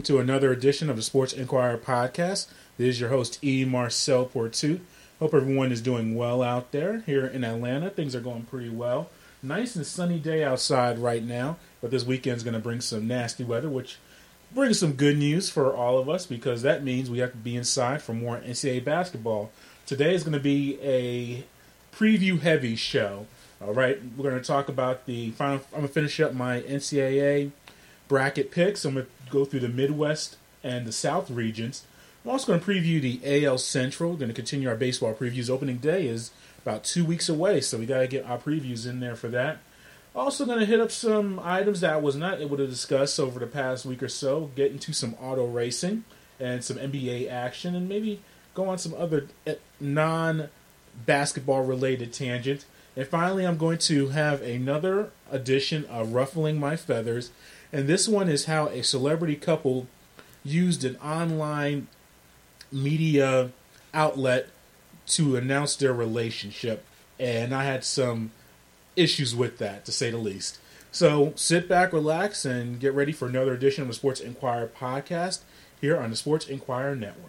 welcome to another edition of the Sports Inquirer podcast. This is your host, E. Marcel Portut. Hope everyone is doing well out there. Here in Atlanta, things are going pretty well. Nice and sunny day outside right now, but this weekend's going to bring some nasty weather, which brings some good news for all of us because that means we have to be inside for more NCAA basketball. Today is going to be a preview-heavy show. All right, we're going to talk about the final. I'm going to finish up my NCAA bracket picks. I'm going to go through the Midwest and the South regions. I'm also going to preview the AL Central. We're going to continue our baseball previews. Opening day is about 2 weeks away, so we got to get our previews in there for that. Also going to hit up some items that I was not able to discuss over the past week or so, get into some auto racing and some NBA action, and maybe go on some other non-basketball related tangent. And finally, I'm going to have another edition of Ruffling My Feathers. And this one is how a celebrity couple used an online media outlet to announce their relationship. And I had some issues with that, to say the least. So sit back, relax, and get ready for another edition of the Sports Inquirer podcast here on the Sports Inquirer Network.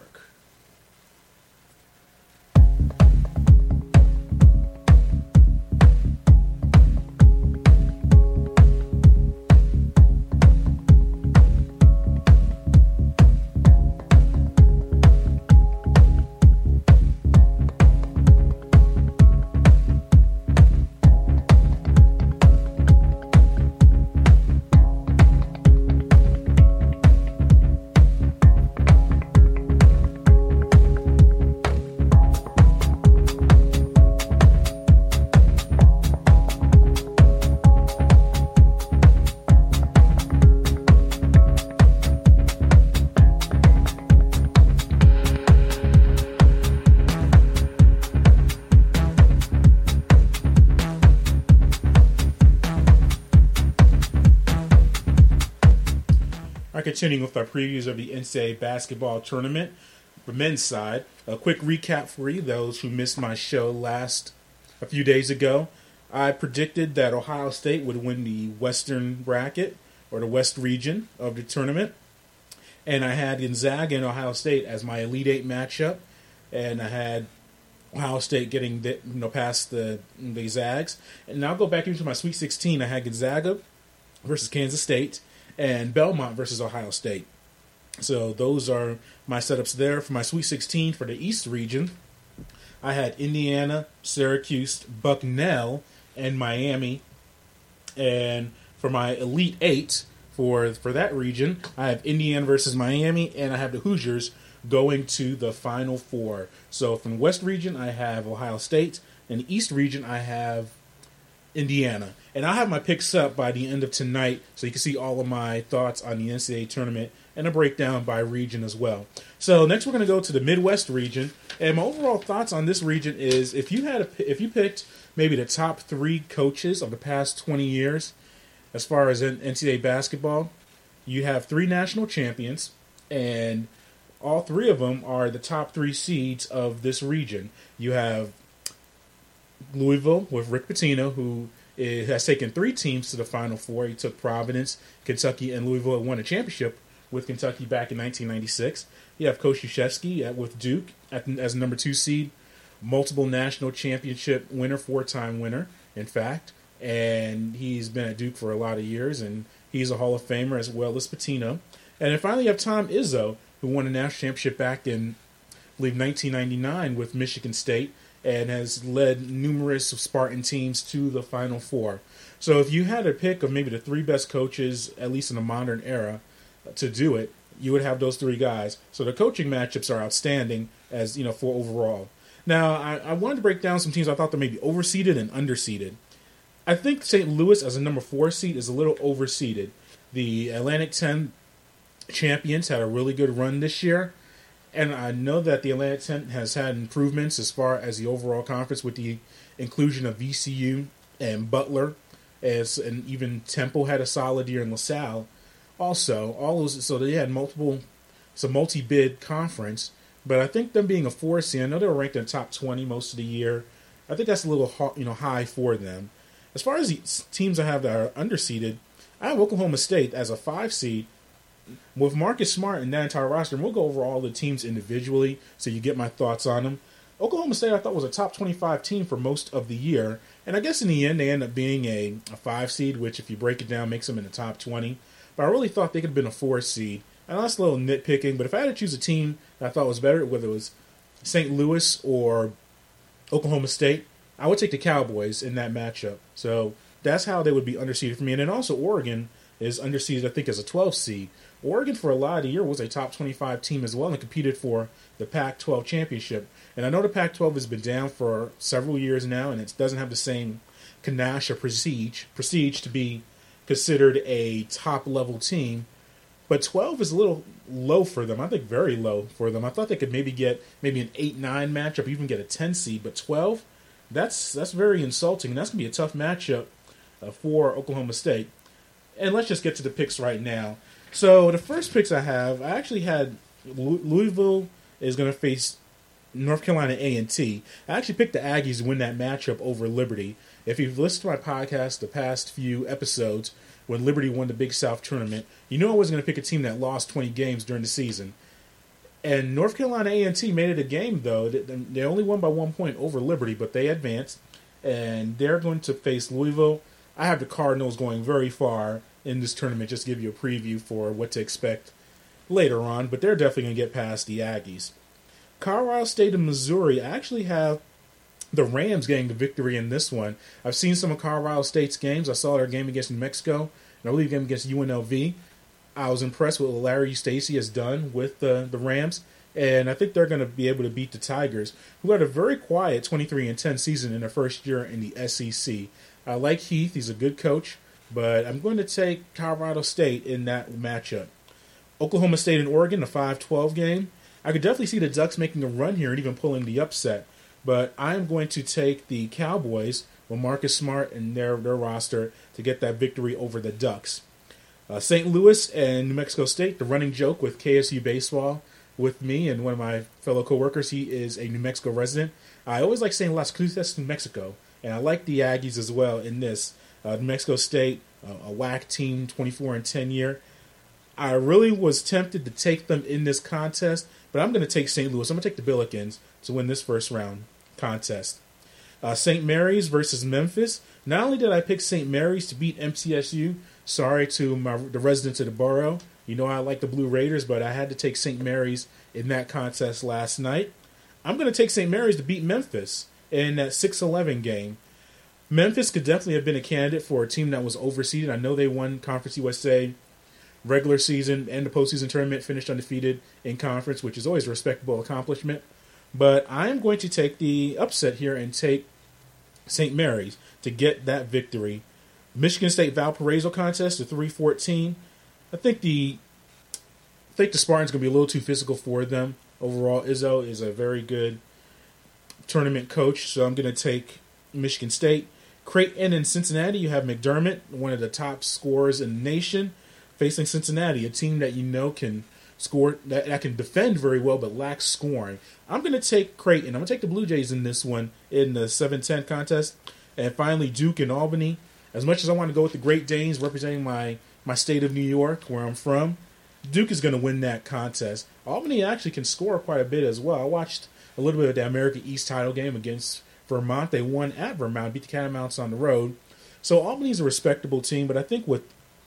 Continuing with our previews of the NCAA basketball tournament, for men's side, a quick recap for you, those who missed my show a few days ago. I predicted that Ohio State would win the Western bracket, or the West region of the tournament, and I had Gonzaga and Ohio State as my Elite Eight matchup, and I had Ohio State getting past the Zags. And now I'll go back into my Sweet 16. I had Gonzaga versus Kansas State, and Belmont versus Ohio State. So those are my setups there. For my Sweet 16 for the East region, I had Indiana, Syracuse, Bucknell, and Miami. And for my Elite Eight for that region, I have Indiana versus Miami, and I have the Hoosiers going to the Final Four. So from the West region, I have Ohio State. In the East region, I have Indiana. And I'll have my picks up by the end of tonight so you can see all of my thoughts on the NCAA tournament and a breakdown by region as well. So next we're going to go to the Midwest region. And my overall thoughts on this region is if you picked maybe the top 3 coaches of the past 20 years as far as NCAA basketball, you have 3 national champions, and all 3 of them are the top 3 seeds of this region. You have Louisville with Rick Pitino, who has taken 3 teams to the Final Four. He took Providence, Kentucky, and Louisville and won a championship with Kentucky back in 1996. You have Coach Krzyzewski with Duke as number 2 seed, multiple national championship winner, 4-time winner, in fact. And he's been at Duke for a lot of years, and he's a Hall of Famer as well as Pitino. And then finally you have Tom Izzo, who won a national championship back in, I believe, 1999 with Michigan State, and has led numerous Spartan teams to the Final Four. So if you had a pick of maybe the 3 best coaches, at least in the modern era, to do it, you would have those 3 guys. So the coaching matchups are outstanding as for overall. Now, I wanted to break down some teams I thought that may be overseeded and underseeded. I think St. Louis as a number 4 seed is a little overseeded. The Atlantic 10 champions had a really good run this year. And I know that the Atlantic 10 has had improvements as far as the overall conference with the inclusion of VCU and Butler, and even Temple had a solid year in LaSalle. Also, so they had it's a multi-bid conference, but I think them being a 4 seed, I know they were ranked in the top 20 most of the year. I think that's a little high for them. As far as the teams I have that are underseeded, I have Oklahoma State as a 5 seed, with Marcus Smart and that entire roster, and we'll go over all the teams individually so you get my thoughts on them. Oklahoma State, I thought, was a top 25 team for most of the year. And I guess in the end, they end up being a 5 seed, which if you break it down, makes them in the top 20. But I really thought they could have been a 4 seed. And that's a little nitpicking, but if I had to choose a team that I thought was better, whether it was St. Louis or Oklahoma State, I would take the Cowboys in that matchup. So that's how they would be underseeded for me. And then also Oregon is underseeded, I think, as a 12 seed. Oregon, for a lot of the year, was a top 25 team as well and competed for the Pac-12 championship. And I know the Pac-12 has been down for several years now, and it doesn't have the same panache or prestige to be considered a top-level team. But 12 is a little low for them. I think very low for them. I thought they could maybe get an 8-9 matchup, even get a 10 seed. But 12, that's very insulting, and that's going to be a tough matchup for Oklahoma State. And let's just get to the picks right now. So the first picks I have, I actually had Louisville is going to face North Carolina A&T. I actually picked the Aggies to win that matchup over Liberty. If you've listened to my podcast the past few episodes, when Liberty won the Big South tournament, you know I was going to pick a team that lost 20 games during the season. And North Carolina A&T made it a game, though. They only won by 1 point over Liberty, but they advanced. And they're going to face Louisville. I have the Cardinals going very far in this tournament, just to give you a preview for what to expect later on. But they're definitely going to get past the Aggies. Colorado State and Missouri, I actually have the Rams getting the victory in this one. I've seen some of Colorado State's games. I saw their game against New Mexico, and I believe the game against UNLV. I was impressed with what Larry Stacey has done with the Rams, and I think they're going to be able to beat the Tigers, who had a very quiet 23-10 season in their first year in the SEC. I like Heath. He's a good coach, but I'm going to take Colorado State in that matchup. Oklahoma State and Oregon, a 5-12 game. I could definitely see the Ducks making a run here and even pulling the upset, but I'm going to take the Cowboys with Marcus Smart and their roster to get that victory over the Ducks. St. Louis and New Mexico State, the running joke with KSU baseball with me and one of my fellow coworkers. He is a New Mexico resident. I always like saying Las Cruces, New Mexico, and I like the Aggies as well in this. New Mexico State, a WAC team, 24-10 year. I really was tempted to take them in this contest, but I'm going to take St. Louis. I'm going to take the Billikens to win this first round contest. St. Mary's versus Memphis. Not only did I pick St. Mary's to beat MTSU, sorry to the residents of the borough. You know I like the Blue Raiders, but I had to take St. Mary's in that contest last night. I'm going to take St. Mary's to beat Memphis in that 6-11 game. Memphis could definitely have been a candidate for a team that was overseeded. I know they won Conference USA regular season and the postseason tournament, finished undefeated in conference, which is always a respectable accomplishment. But I'm going to take the upset here and take St. Mary's to get that victory. Michigan State Valparaiso contest, the 3-14. I think the Spartans going to be a little too physical for them. Overall, Izzo is a very good tournament coach, so I'm going to take Michigan State. Creighton and Cincinnati, you have McDermott, one of the top scorers in the nation, facing Cincinnati, a team that you know can score, that can defend very well but lacks scoring. I'm going to take Creighton. I'm going to take the Blue Jays in this one in the 7-10 contest. And finally, Duke and Albany. As much as I want to go with the Great Danes representing my state of New York, where I'm from, Duke is going to win that contest. Albany actually can score quite a bit as well. I watched a little bit of the America East title game against Vermont. They won at Vermont, beat the Catamounts on the road. So Albany's a respectable team, but I think with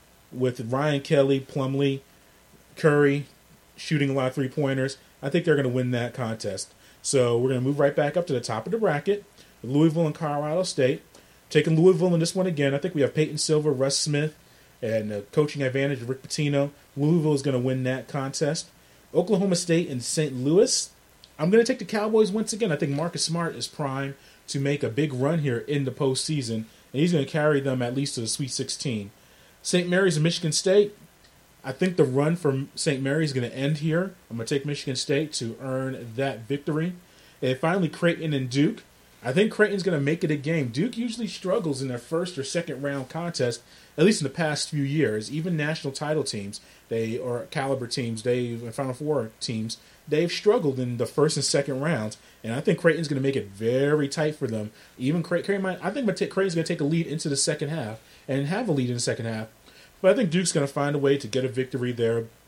Ryan Kelly, Plumlee, Curry shooting a lot of three-pointers, I think they're going to win that contest. So we're going to move right back up to the top of the bracket, Louisville and Colorado State. Taking Louisville in this one again, I think we have Peyton Silva, Russ Smith, and the coaching advantage of Rick Pitino. Louisville is going to win that contest. Oklahoma State and St. Louis. I'm going to take the Cowboys once again. I think Marcus Smart is primed to make a big run here in the postseason, and he's going to carry them at least to the Sweet 16. St. Mary's and Michigan State. I think the run for St. Mary's is going to end here. I'm going to take Michigan State to earn that victory. And finally, Creighton and Duke. I think Creighton's going to make it a game. Duke usually struggles in their first or second round contest, at least in the past few years. Even national title teams, or caliber teams, Final Four teams, they've struggled in the first and second rounds. And I think Creighton's going to make it very tight for them. Even Creighton, I think Creighton's going to take a lead into the second half and have a lead in the second half. But I think Duke's going to find a way to get a victory there.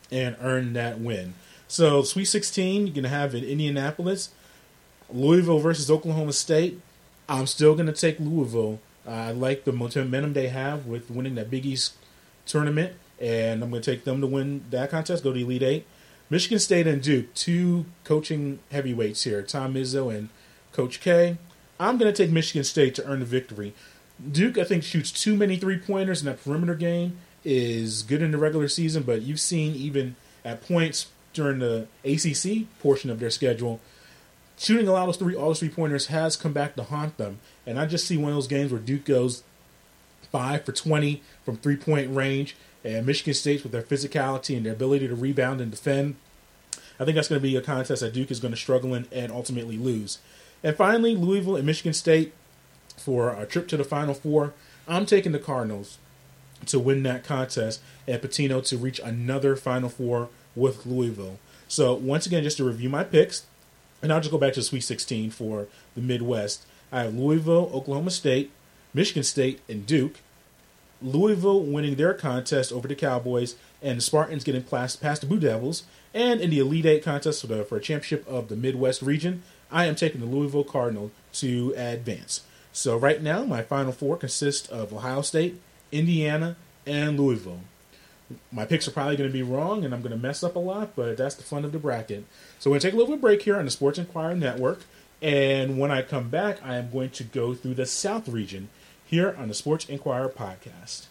and earn that win. So Sweet 16, you're going to have in Indianapolis, Louisville versus Oklahoma State. I'm still going to take Louisville. I like the momentum they have with winning that Big East tournament, and I'm going to take them to win that contest, go to Elite Eight. Michigan State and Duke, two coaching heavyweights here, Tom Izzo and Coach K. I'm going to take Michigan State to earn the victory. Duke, I think, shoots too many three-pointers, and that perimeter game is good in the regular season, but you've seen even at points during the ACC portion of their schedule, shooting a lot of all those three-pointers has come back to haunt them. And I just see one of those games where Duke goes 5 for 20 from three-point range, and Michigan State, with their physicality and their ability to rebound and defend, I think that's going to be a contest that Duke is going to struggle in and ultimately lose. And finally, Louisville and Michigan State for a trip to the Final Four. I'm taking the Cardinals to win that contest and Pitino to reach another Final Four with Louisville. So once again, just to review my picks, and I'll just go back to Sweet 16 for the Midwest. I have Louisville, Oklahoma State, Michigan State, and Duke. Louisville winning their contest over the Cowboys, and the Spartans getting past the Blue Devils. And in the Elite Eight contest for a championship of the Midwest region, I am taking the Louisville Cardinals to advance. So right now, my Final Four consists of Ohio State, Indiana, and Louisville. My picks are probably going to be wrong, and I'm going to mess up a lot, but that's the fun of the bracket. So we're going to take a little bit of a break here on the Sports Inquirer Network, and when I come back, I am going to go through the South region here on the Sports Inquirer podcast.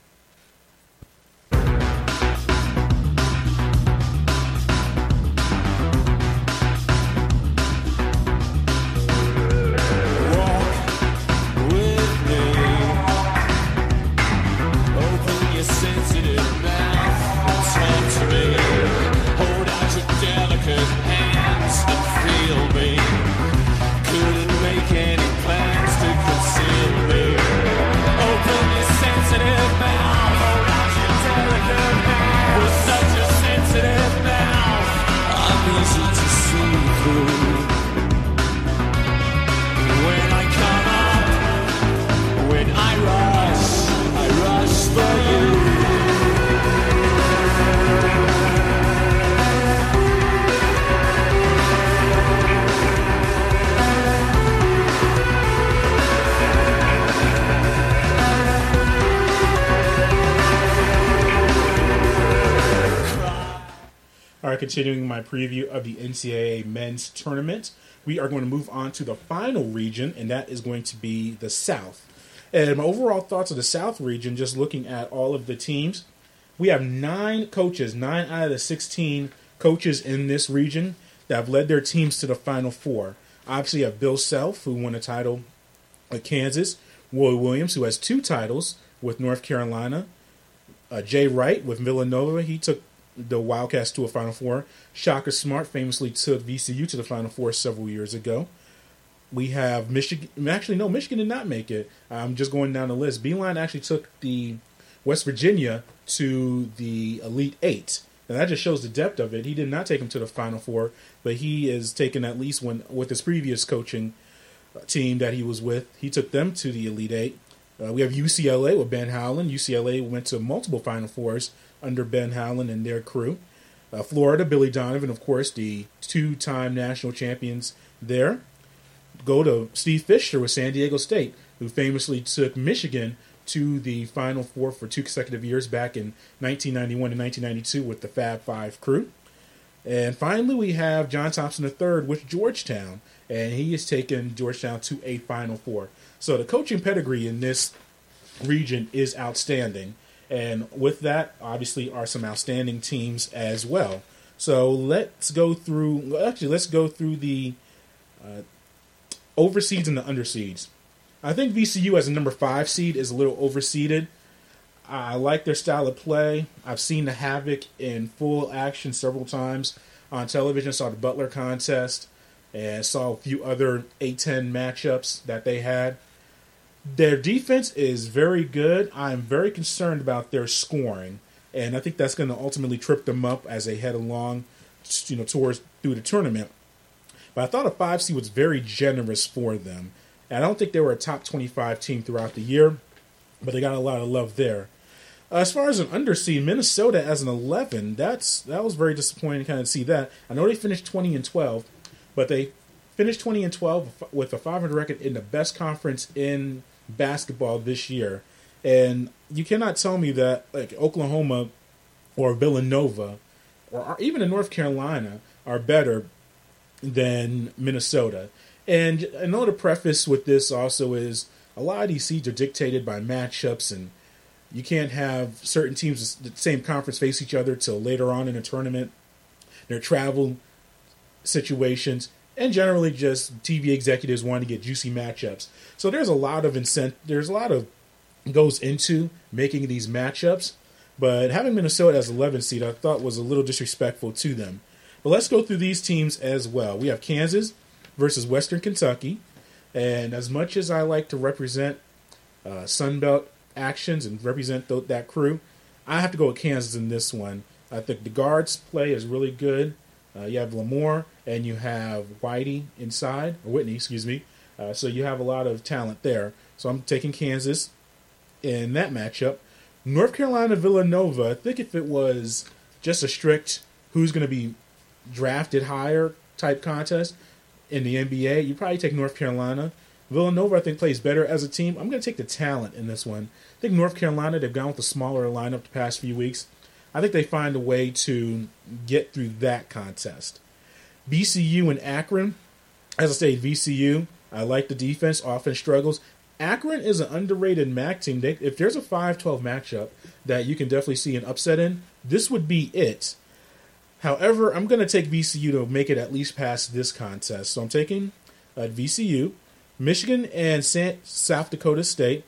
Continuing my preview of the NCAA men's tournament, we are going to move on to the final region, and that is going to be the South. And my overall thoughts of the South region, just looking at all of the teams, we have 9 coaches, 9 out of the 16 coaches in this region that have led their teams to the Final Four. Obviously, you have Bill Self, who won a title at Kansas, Roy Williams, who has 2 titles with North Carolina, Jay Wright with Villanova, he took the Wildcats to a Final Four. Shaka Smart famously took VCU to the Final Four several years ago. We have Michigan. Actually, no, Michigan did not make it. I'm just going down the list. Beeline actually took the West Virginia to the Elite Eight. And that just shows the depth of it. He did not take him to the Final Four, but he is taken at least with his previous coaching team that he was with. He took them to the Elite Eight. We have UCLA with Ben Howland. UCLA went to multiple Final Fours under Ben Howland and their crew. Florida, Billy Donovan, of course, the 2-time national champions there. Go to Steve Fisher with San Diego State, who famously took Michigan to the Final Four for 2 consecutive years back in 1991 and 1992 with the Fab Five crew. And finally, we have John Thompson III with Georgetown, and he has taken Georgetown to a Final Four. So the coaching pedigree in this region is outstanding. And with that, obviously, are some outstanding teams as well. So let's go through the overseeds and the underseeds. I think VCU as a number 5 seed is a little overseeded. I like their style of play. I've seen the Havoc in full action several times on television. Saw the Butler contest and saw a few other A-10 matchups that they had. Their defense is very good. I'm very concerned about their scoring, and I think that's going to ultimately trip them up as they head along, towards through the tournament. But I thought a 5 seed was very generous for them. And I don't think they were a top 25 team throughout the year, but they got a lot of love there. As far as an underseed, Minnesota as an 11, that was very disappointing to kind of see that. I know they finished 20-12, but they finished 20-12 with a 500 record in the best conference in basketball this year. And you cannot tell me that like Oklahoma or Villanova or even in North Carolina are better than Minnesota. And another preface with this also is a lot of these seeds are dictated by matchups, and you can't have certain teams the same conference face each other till later on in a tournament. Their travel situations, and generally just TV executives want to get juicy matchups. So there's a lot of goes into making these matchups. But having Minnesota as 11 seed, I thought was a little disrespectful to them. But let's go through these teams as well. We have Kansas versus Western Kentucky. And as much as I like to represent Sunbelt actions and represent that crew, I have to go with Kansas in this one. I think the guards play is really good. You have Lamore and you have Whitney, excuse me. So you have a lot of talent there. So I'm taking Kansas in that matchup. North Carolina Villanova, I think if it was just a strict who's going to be drafted higher type contest in the NBA, you'd probably take North Carolina. Villanova, I think, plays better as a team. I'm going to take the talent in this one. I think North Carolina, they've gone with a smaller lineup the past few weeks. I think they find a way to get through that contest. VCU and Akron, as I say, VCU, I like the defense. Offense struggles. Akron is an underrated MAC team. If there's a 5-12 matchup that you can definitely see an upset in, this would be it. However, I'm going to take VCU to make it at least past this contest. So I'm taking VCU. Michigan and South Dakota State.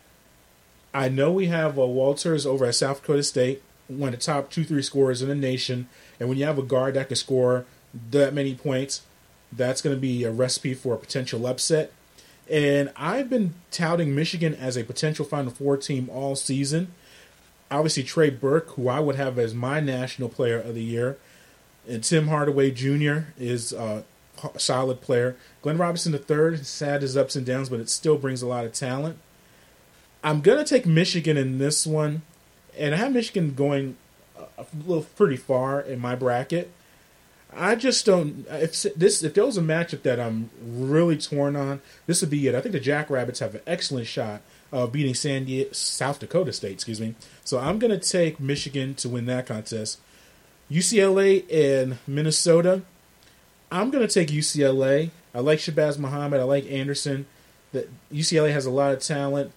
I know we have Walters over at South Dakota State, one of the top 2-3 scorers in the nation. And when you have a guard that can score that many points, that's going to be a recipe for a potential upset. And I've been touting Michigan as a potential Final Four team all season. Obviously, Trey Burke, who I would have as my National Player of the Year. And Tim Hardaway Jr. is a solid player. Glenn Robinson III has had his ups and downs, but it still brings a lot of talent. I'm going to take Michigan in this one. And I have Michigan going a little pretty far in my bracket. I just don't. If there was a matchup that I'm really torn on, this would be it. I think the Jackrabbits have an excellent shot of beating South Dakota State. Excuse me. So I'm going to take Michigan to win that contest. UCLA and Minnesota. I'm going to take UCLA. I like Shabazz Muhammad. I like Anderson. UCLA has a lot of talent.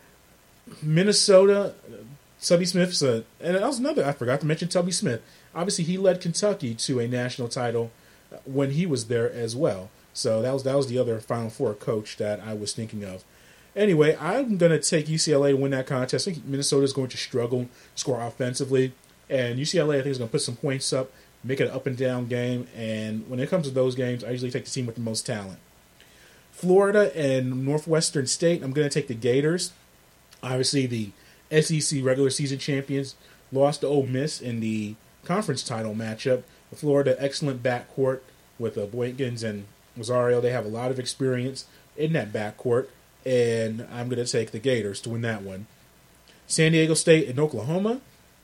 Minnesota, Tubby Smith's and that was another. I forgot to mention Tubby Smith. Obviously, he led Kentucky to a national title when he was there as well. So that was the other Final Four coach that I was thinking of. Anyway, I'm going to take UCLA to win that contest. I think Minnesota is going to struggle, score offensively. And UCLA, I think, is going to put some points up, make it an up-and-down game. And when it comes to those games, I usually take the team with the most talent. Florida and Northwestern State, I'm going to take the Gators. Obviously, the SEC regular season champions lost to Ole Miss in the conference title matchup. Florida, excellent backcourt with Boykins and Rosario. They have a lot of experience in that backcourt, and I'm going to take the Gators to win that one. San Diego State and Oklahoma.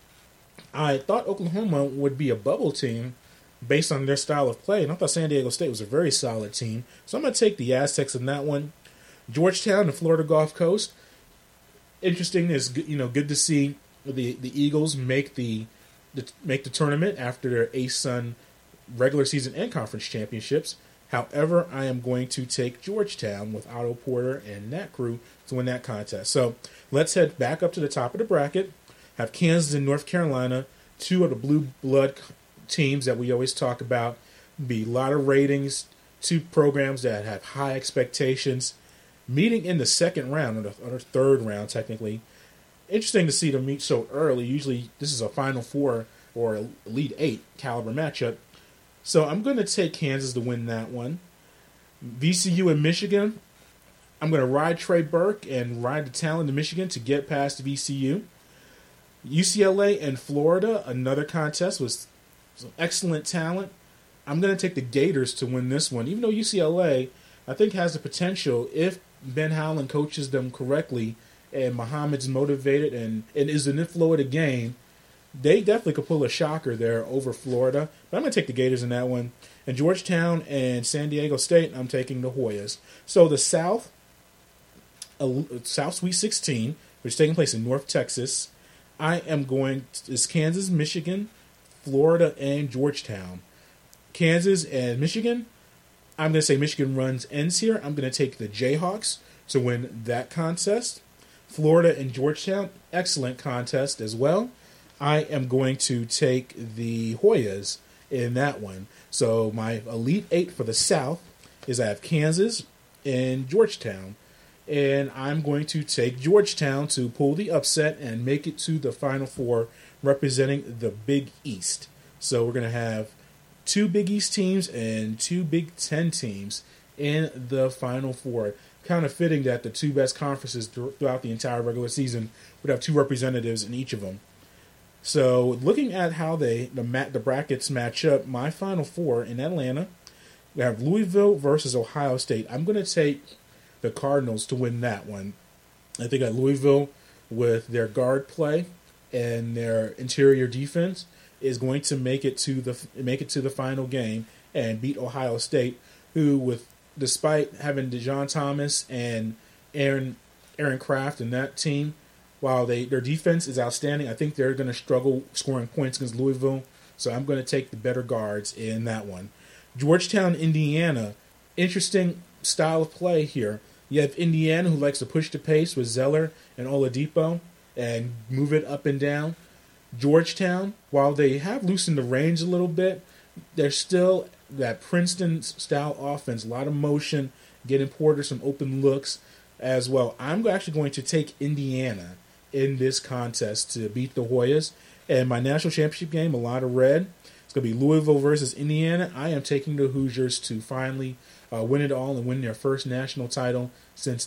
I thought Oklahoma would be a bubble team based on their style of play, and I thought San Diego State was a very solid team. So I'm going to take the Aztecs in that one. Georgetown and Florida Gulf Coast. Interesting is good to see the Eagles make the tournament after their ASUN regular season and conference championships. However, I am going to take Georgetown with Otto Porter and that crew to win that contest. So let's head back up to the top of the bracket. Have Kansas and North Carolina, two of the blue blood teams that we always talk about. Be a lot of ratings, two programs that have high expectations. Meeting in the second round, or the third round technically. Interesting to see them meet so early. Usually this is a Final Four or Elite Eight caliber matchup. So I'm going to take Kansas to win that one. VCU and Michigan. I'm going to ride Trey Burke and ride the talent of Michigan to get past VCU. UCLA and Florida, another contest with some excellent talent. I'm going to take the Gators to win this one. Even though UCLA, I think, has the potential, if Ben Howland coaches them correctly and Muhammad's motivated and is in the flow of the game, they definitely could pull a shocker there over Florida. But I'm going to take the Gators in that one. And Georgetown and San Diego State, I'm taking the Hoyas. So the South Sweet 16, which is taking place in North Texas, I am going is Kansas, Michigan, Florida, and Georgetown. Kansas and Michigan, I'm going to say Michigan ends here. I'm going to take the Jayhawks to win that contest. Florida and Georgetown, excellent contest as well. I am going to take the Hoyas in that one. So my Elite Eight for the South is I have Kansas and Georgetown. And I'm going to take Georgetown to pull the upset and make it to the Final Four representing the Big East. So we're going to have 2 Big East teams and 2 Big Ten teams in the Final Four. Kind of fitting that the 2 best conferences throughout the entire regular season would have 2 representatives in each of them. So looking at how the brackets match up, my Final Four in Atlanta, we have Louisville versus Ohio State. I'm going to take the Cardinals to win that one. I think at Louisville, with their guard play and their interior defense, is going to make it to the final game and beat Ohio State, who, despite having DeJon Thomas and Aaron Craft in that team, while their defense is outstanding, I think they're going to struggle scoring points against Louisville. So I'm going to take the better guards in that one. Georgetown, Indiana, interesting style of play here. You have Indiana, who likes to push the pace with Zeller and Oladipo and move it up and down. Georgetown, while they have loosened the range a little bit, they're still that Princeton-style offense, a lot of motion, getting Porter some open looks as well. I'm actually going to take Indiana in this contest to beat the Hoyas. And my national championship game, a lot of red. It's going to be Louisville versus Indiana. I am taking the Hoosiers to finally win it all and win their first national title since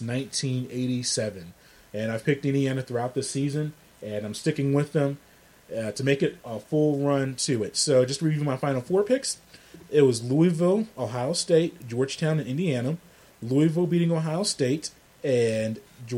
1987. And I've picked Indiana throughout the season, and I'm sticking with them to make it a full run to it. So just to review my Final Four picks, it was Louisville, Ohio State, Georgetown, and Indiana. Louisville beating Ohio State, and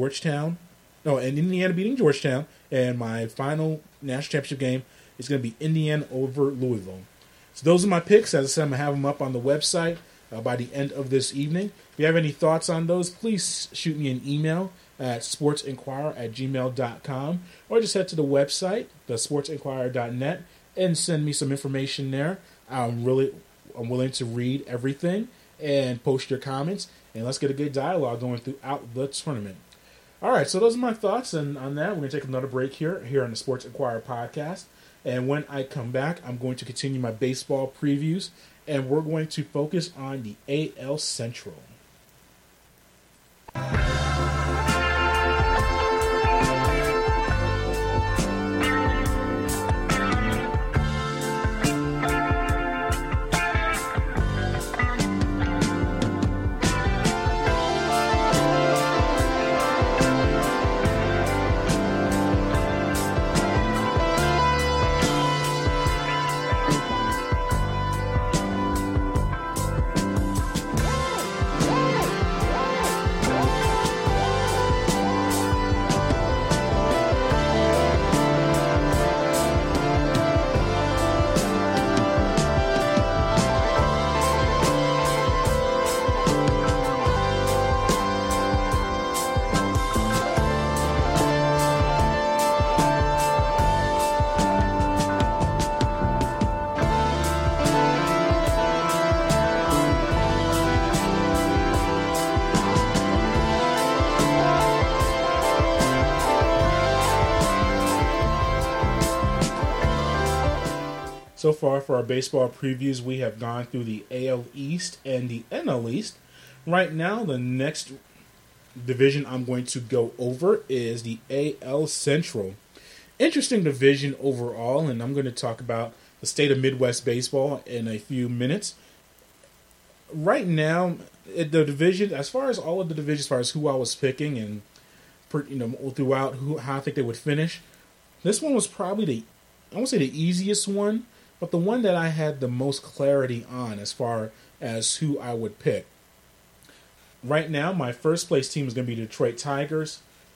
Indiana beating Georgetown. And my final national championship game is going to be Indiana over Louisville. So those are my picks. As I said, I'm going to have them up on the website by the end of this evening. If you have any thoughts on those, please shoot me an email at sportsinquirer@gmail.com, or just head to the website, thesportsinquirer.net, and send me some information there. I'm willing to read everything and post your comments, and let's get a good dialogue going throughout the tournament. All right, so those are my thoughts, and on that, we're going to take another break here on the Sports Inquirer podcast. And when I come back, I'm going to continue my baseball previews, and we're going to focus on the AL Central. So far for our baseball previews, we have gone through the AL East and the NL East. Right now, the next division I'm going to go over is the AL Central. Interesting division overall, and I'm going to talk about the state of Midwest baseball in a few minutes. Right now, the division, as far as all of the divisions, as far as who I was picking and throughout how I think they would finish, this one was probably I won't say the easiest one, but the one that I had the most clarity on as far as who I would pick. Right now, my first place team is going to be Detroit Tigers.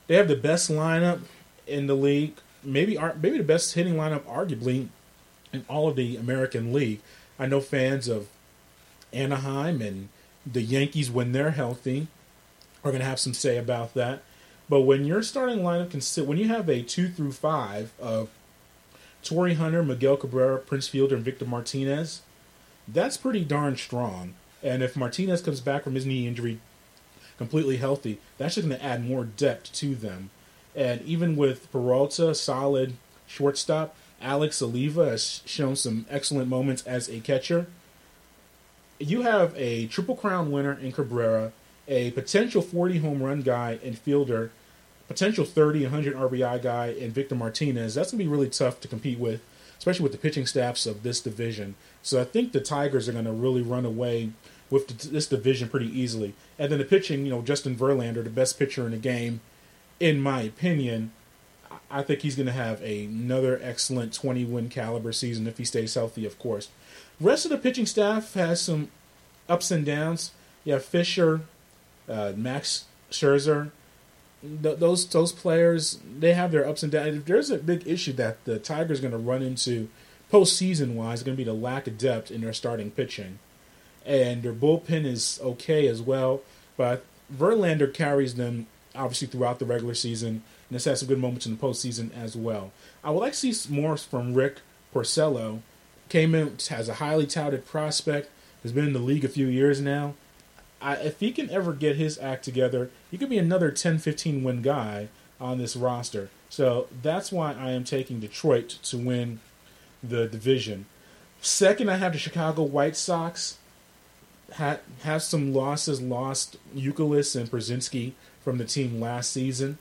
They have the best lineup in the league, maybe the best hitting lineup, arguably, in all of the American League. I know fans of Anaheim and the Yankees, when they're healthy, are going to have some say about that. But when your starting lineup when you have a 2 through 5 of Torrey Hunter, Miguel Cabrera, Prince Fielder, and Victor Martinez, that's pretty darn strong. And if Martinez comes back from his knee injury completely healthy, that's just going to add more depth to them. And even with Peralta, solid shortstop, Alex Oliva has shown some excellent moments as a catcher. You have a Triple Crown winner in Cabrera, a potential 40 home run guy in Fielder, potential 30 and 100 RBI guy in Victor Martinez. That's going to be really tough to compete with, especially with the pitching staffs of this division. So I think the Tigers are going to really run away with this division pretty easily. And then the pitching, Justin Verlander, the best pitcher in the game, in my opinion, I think he's going to have another excellent 20-win caliber season if he stays healthy, of course. Rest of the pitching staff has some ups and downs. You have Fisher, Max Scherzer. Those players, they have their ups and downs. If there's a big issue that the Tigers are going to run into postseason-wise, it's going to be the lack of depth in their starting pitching. And their bullpen is okay as well, but Verlander carries them obviously throughout the regular season, and has had some good moments in the postseason as well. I would like to see more from Rick Porcello. Came in as a highly touted prospect, has been in the league a few years now. If he can ever get his act together, he could be another 10-15 win guy on this roster. So that's why I am taking Detroit to win the division. Second, I have the Chicago White Sox. Have some losses, lost Youkilis and Brzezinski from the team last season.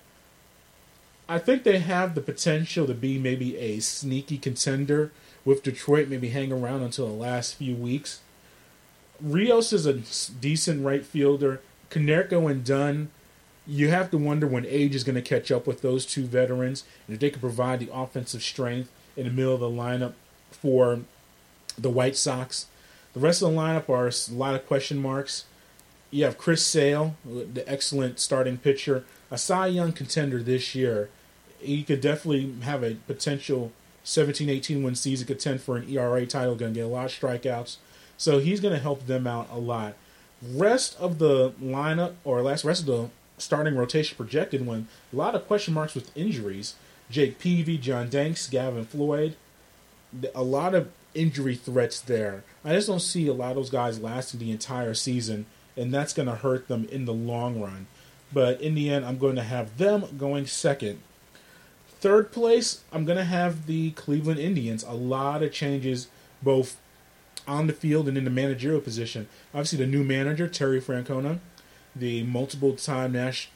I think they have the potential to be maybe a sneaky contender with Detroit, maybe hang around until the last few weeks. Rios is a decent right fielder. Konerko and Dunn, you have to wonder when age is going to catch up with those two veterans, and if they can provide the offensive strength in the middle of the lineup for the White Sox. The rest of the lineup are a lot of question marks. You have Chris Sale, the excellent starting pitcher, a Cy Young contender this year. He could definitely have a potential 17-18 win season, contend for an ERA title, going to get a lot of strikeouts. So he's going to help them out a lot. Rest of the lineup, or rest of the starting rotation projected one, a lot of question marks with injuries. Jake Peavy, John Danks, Gavin Floyd. A lot of injury threats there. I just don't see a lot of those guys lasting the entire season, and that's going to hurt them in the long run. But in the end, I'm going to have them going second. Third place, I'm going to have the Cleveland Indians. A lot of changes, both on the field and in the managerial position. Obviously, the new manager, Terry Francona, the multiple-time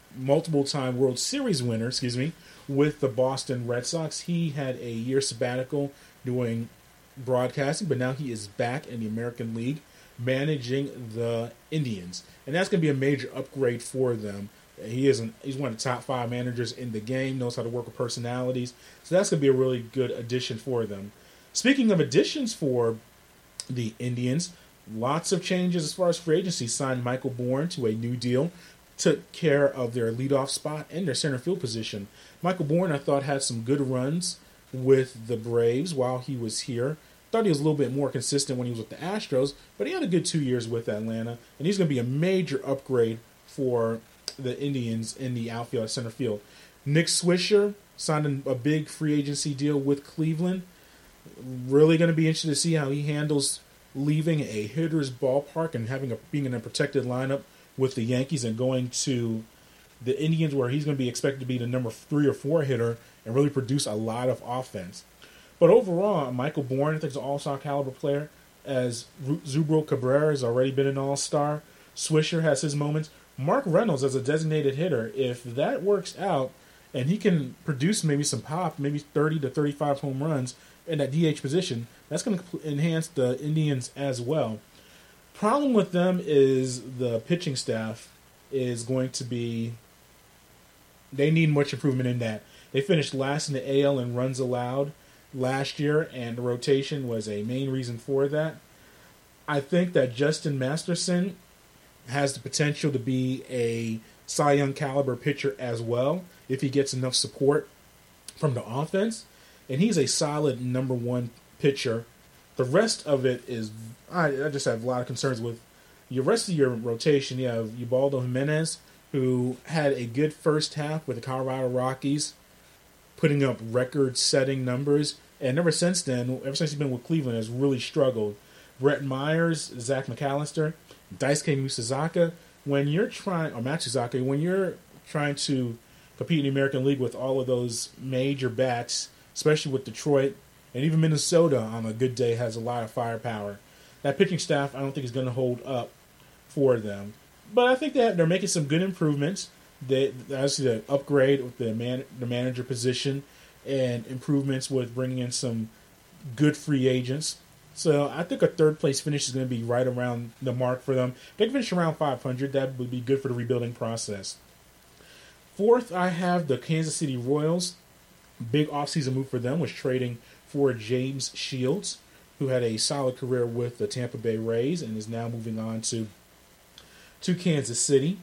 World Series winner, with the Boston Red Sox. He had a year sabbatical doing broadcasting, but now he is back in the American League managing the Indians. And that's going to be a major upgrade for them. He's one of the top 5 managers in the game, knows how to work with personalities. So that's going to be a really good addition for them. Speaking of additions for the Indians, lots of changes as far as free agency. Signed Michael Bourn to a new deal. Took care of their leadoff spot and their center field position. Michael Bourn, I thought, had some good runs with the Braves while he was here. Thought he was a little bit more consistent when he was with the Astros, but he had a good 2 years with Atlanta, and he's going to be a major upgrade for the Indians in the outfield at center field. Nick Swisher signed a big free agency deal with Cleveland. Really going to be interested to see how he handles leaving a hitter's ballpark and being in a protected lineup with the Yankees and going to the Indians, where he's going to be expected to be the number 3 or 4 hitter and really produce a lot of offense. But overall, Michael Bourn, I think, is an all-star caliber player, as Zubro Cabrera has already been an all-star. Swisher has his moments. Mark Reynolds as a designated hitter, if that works out and he can produce maybe some pop, maybe 30 to 35 home runs in that DH position, that's going to enhance the Indians as well. Problem with them is the pitching staff is going to be, they need much improvement in that. They finished last in the AL in runs allowed last year, and the rotation was a main reason for that. I think that Justin Masterson has the potential to be a Cy Young caliber pitcher as well if he gets enough support from the offense. And he's a solid number one pitcher. The rest of it is, I just have a lot of concerns with your rest of your rotation. You have Ubaldo Jimenez, who had a good first half with the Colorado Rockies, putting up record-setting numbers. And ever since then, ever since he's been with Cleveland, has really struggled. Brett Myers, Zach McAllister, Daisuke Matsuzaka. When you're trying to compete in the American League with all of those major bats, especially with Detroit and even Minnesota on a good day has a lot of firepower. That pitching staff, I don't think is going to hold up for them. But I think that they're making some good improvements. They obviously the upgrade with the manager position and improvements with bringing in some good free agents. So I think a third place finish is going to be right around the mark for them. If they can finish around 500, that would be good for the rebuilding process. Fourth, I have the Kansas City Royals. Big offseason move for them was trading for James Shields, who had a solid career with the Tampa Bay Rays and is now moving on to Kansas City.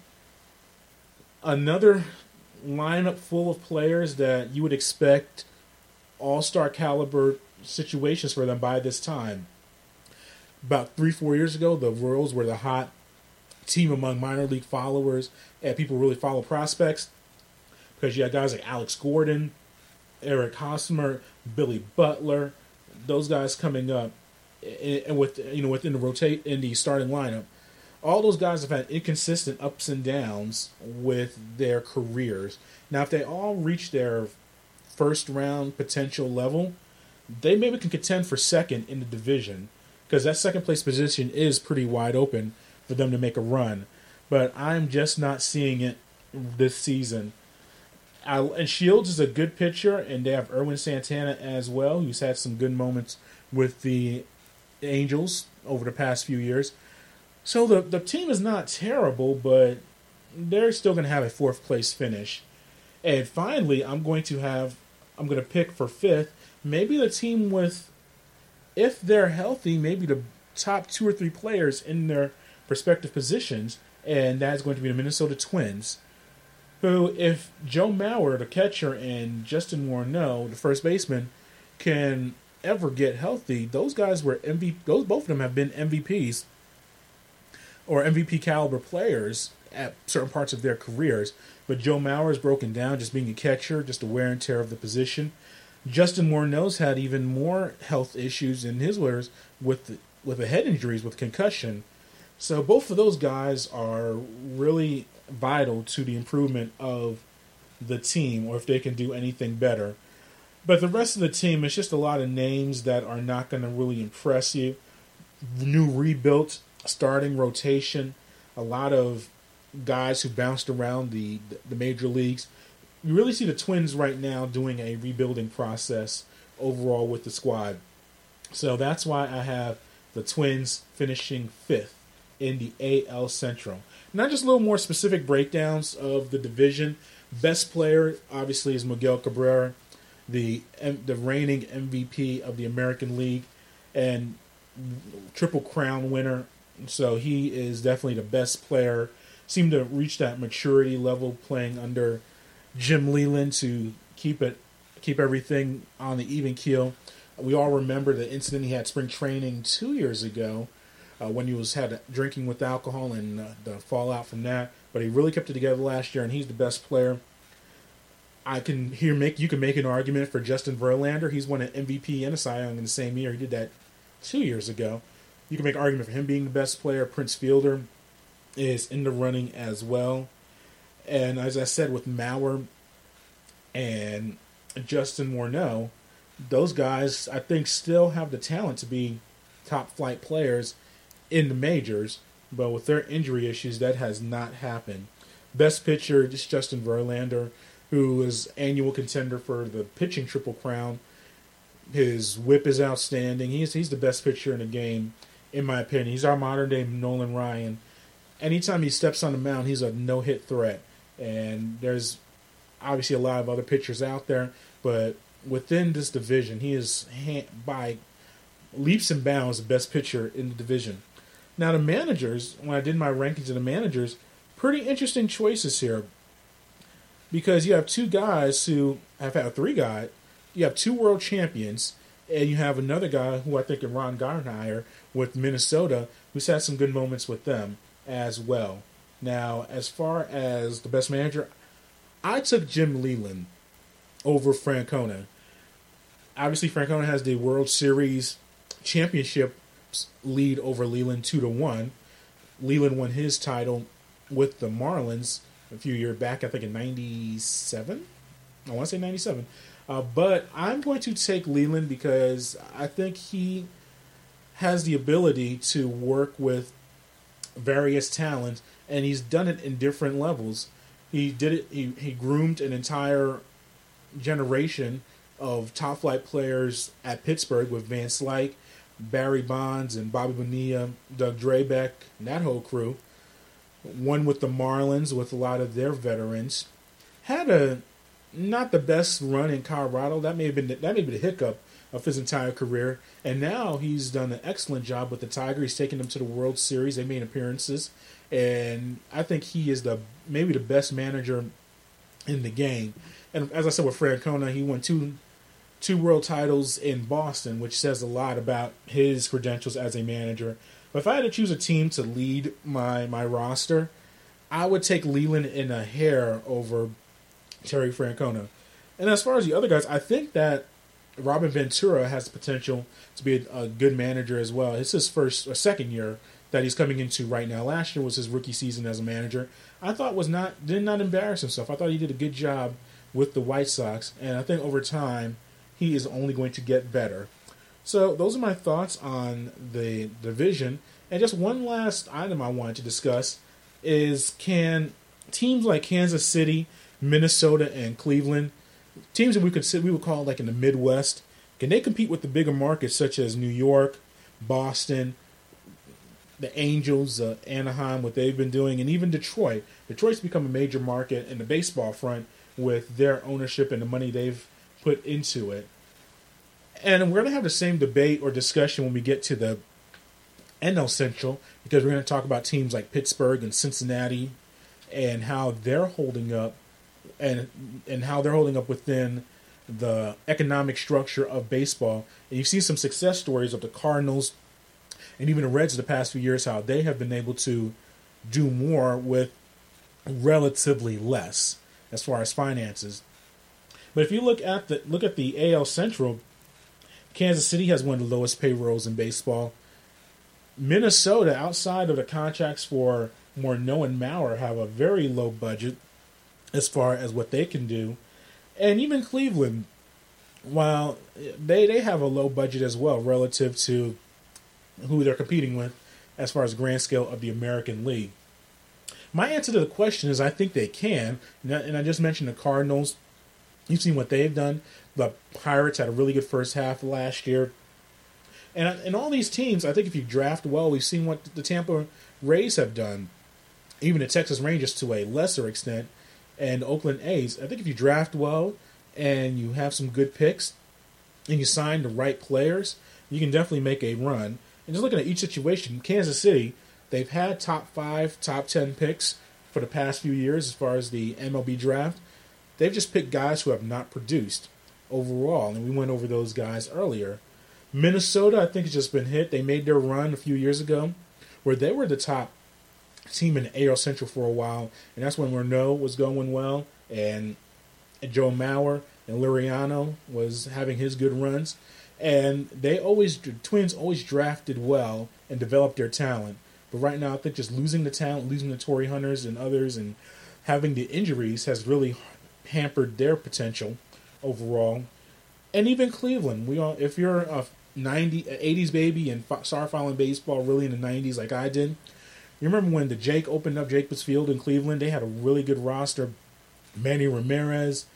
Another lineup full of players that you would expect all-star caliber situations for them by this time. About 3-4 years ago, the Royals were the hot team among minor league followers, and people really follow prospects because you had guys like Alex Gordon, Eric Hosmer, Billy Butler, those guys coming up, and within the starting lineup. All those guys have had inconsistent ups and downs with their careers. Now, if they all reach their first round potential level, they maybe can contend for second in the division because that second place position is pretty wide open for them to make a run. But I'm just not seeing it this season. And Shields is a good pitcher, and they have Erwin Santana as well, who's had some good moments with the Angels over the past few years. So the team is not terrible, but they're still going to have a fourth place finish. And finally, I'm going to pick for fifth, maybe the team with, if they're healthy, maybe the top 2 or 3 players in their respective positions, and that's going to be the Minnesota Twins, who, if Joe Mauer, the catcher, and Justin Morneau, the first baseman, can ever get healthy, those guys were both of them have been MVPs or MVP caliber players at certain parts of their careers. But Joe Mauer is broken down just being a catcher, just the wear and tear of the position. Justin Morneau's had even more health issues in his years with the head injuries, with concussion. So both of those guys are really vital to the improvement of the team, or if they can do anything better. But the rest of the team, it's just a lot of names that are not going to really impress you. New rebuilt starting rotation, a lot of guys who bounced around the major leagues. You really see the Twins right now doing a rebuilding process overall with the squad. So that's why I have the Twins finishing fifth in the AL Central. Now just a little more specific breakdowns of the division. Best player, obviously, is Miguel Cabrera, the reigning MVP of the American League and Triple Crown winner. So he is definitely the best player. Seemed to reach that maturity level playing under Jim Leyland to keep everything on the even keel. We all remember the incident he had spring training 2 years ago when he had drinking with alcohol and the fallout from that. But he really kept it together last year, and he's the best player. You can make an argument for Justin Verlander. He's won an MVP and a Cy Young in the same year. He did that 2 years ago. You can make an argument for him being the best player. Prince Fielder is in the running as well. And as I said, with Mauer and Justin Morneau, those guys, I think, still have the talent to be top-flight players in the majors. But with their injury issues, that has not happened. Best pitcher is Justin Verlander, who is annual contender for the pitching Triple Crown. His whip is outstanding. He's the best pitcher in the game, in my opinion. He's our modern-day Nolan Ryan. Anytime he steps on the mound, he's a no-hit threat. And there's obviously a lot of other pitchers out there, but within this division, he is by leaps and bounds the best pitcher in the division. Now, the managers, when I did my rankings of the managers, pretty interesting choices here because you have two guys who have had three guys. You have two world champions, and you have another guy who I think is Ron Gardenhire with Minnesota, who's had some good moments with them as well. Now, as far as the best manager, I took Jim Leyland over Francona. Obviously, Francona has the World Series championship lead over Leyland 2-1. Leyland won his title with the Marlins a few years back, I think in 97. I want to say 97. But I'm going to take Leyland because I think he has the ability to work with various talents, and he's done it in different levels. He did it. He groomed an entire generation of top flight players at Pittsburgh with Van Slyke, Barry Bonds, and Bobby Bonilla, Doug Drabeck, and that whole crew. Won with the Marlins with a lot of their veterans. Had a not the best run in Colorado. That may be the hiccup of his entire career. And now he's done an excellent job with the Tigers. He's taken them to the World Series. They made appearances, and I think he is maybe the best manager in the game. And as I said with Francona, he won two world titles in Boston, which says a lot about his credentials as a manager. But if I had to choose a team to lead my roster, I would take Leyland in a hair over Terry Francona. And as far as the other guys, I think that Robin Ventura has the potential to be a good manager as well. It's his second year that he's coming into right now. Last year was his rookie season as a manager. I thought did not embarrass himself. I thought he did a good job with the White Sox, and I think over time he is only going to get better. So those are my thoughts on the division. And just one last item I wanted to discuss is, can teams like Kansas City, Minnesota, and Cleveland, teams that we would call like in the Midwest, can they compete with the bigger markets such as New York, Boston, the Angels, Anaheim, what they've been doing, and even Detroit? Detroit's become a major market in the baseball front with their ownership and the money they've put into it. And we're going to have the same debate or discussion when we get to the NL Central, because we're going to talk about teams like Pittsburgh and Cincinnati and how they're holding up and how they're holding up within the economic structure of baseball. And you've seen some success stories of the Cardinals and even the Reds the past few years, how they have been able to do more with relatively less as far as finances. But if you look at the AL Central, Kansas City has one of the lowest payrolls in baseball. Minnesota, outside of the contracts for Morneau and Mauer, have a very low budget as far as what they can do. And even Cleveland, while they have a low budget as well relative to who they're competing with as far as grand scale of the American League. My answer to the question is I think they can. And I just mentioned the Cardinals. You've seen what they've done. The Pirates had a really good first half last year. And all these teams, I think if you draft well, we've seen what the Tampa Rays have done. Even the Texas Rangers to a lesser extent. And Oakland A's. I think if you draft well and you have some good picks and you sign the right players, you can definitely make a run. And just looking at each situation, Kansas City, they've had top 5, top 10 picks for the past few years as far as the MLB draft. They've just picked guys who have not produced overall, and we went over those guys earlier. Minnesota, I think, has just been hit. They made their run a few years ago where they were the top team in the AL Central for a while, and that's when Morneau was going well, and Joe Mauer and Liriano was having his good runs. And the Twins always drafted well and developed their talent. But right now, I think just losing the talent, losing the Torrey Hunters and others, and having the injuries has really hampered their potential overall. And even Cleveland, if you're a 80s baby and started following baseball really in the 90s like I did, you remember when Jake opened up Jacobs Field in Cleveland? They had a really good roster. Manny Ramirez,